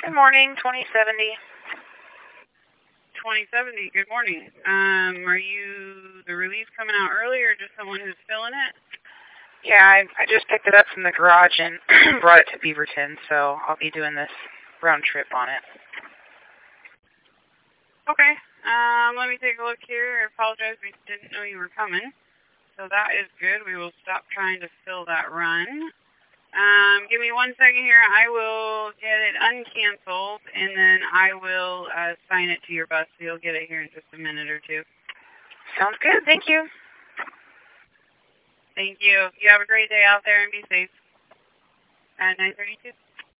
Good morning, 2070. 2070, good morning. Are you the relief coming out early or just someone who's filling it? Yeah, I just picked it up from the garage and brought it to Beaverton, so I'll be doing this round trip on it. Okay, let me take a look here. I apologize, we didn't know you were coming. So that is good. We will stop trying to fill that run. Give me 1 second here. I will get it uncanceled, and then I will assign it to your bus, so you'll get it here in just a minute or two. Sounds good. Thank you. Thank you. You have a great day out there and be safe. At 9:32.